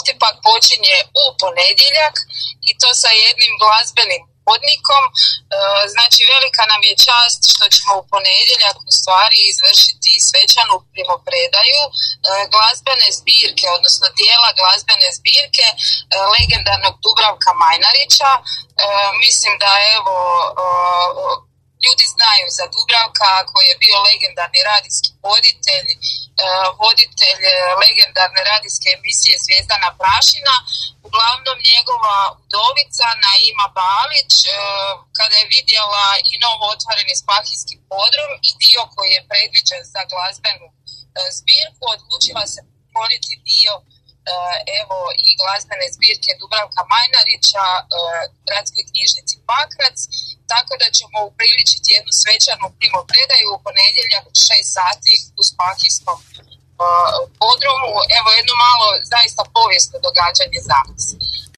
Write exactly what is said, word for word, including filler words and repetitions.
postupak počinje u ponedjeljak i to sa jednim glazbenim hodnikom. E, znači velika nam je čast što ćemo u ponedjeljak u stvari izvršiti svečanu primopredaju e, glazbene zbirke, odnosno dijela glazbene zbirke e, legendarnog Dubravka Majnarića. E, mislim da evo e, ljudi znaju za Dubravka koji je bio legendarni radijski voditelj, e, voditelj legendarne radijske emisije Zvijezdana prašina. Uglavnom njegova udovica Naima Balić, e, kada je vidjela i novo otvoreni Spahijski podrum i dio koji je predviđen za glazbenu e, zbirku, odlučila se pokloniti dio e, evo i glazbene zbirke Dubravka Majnarića e, Gradskoj knjižnici Pakrac, tako da ćemo upriličiti jednu svečanu primopredaju u ponedjeljak u šest sati u Spahijskom podrumu. Evo jedno malo zaista povijesno događanje za nas.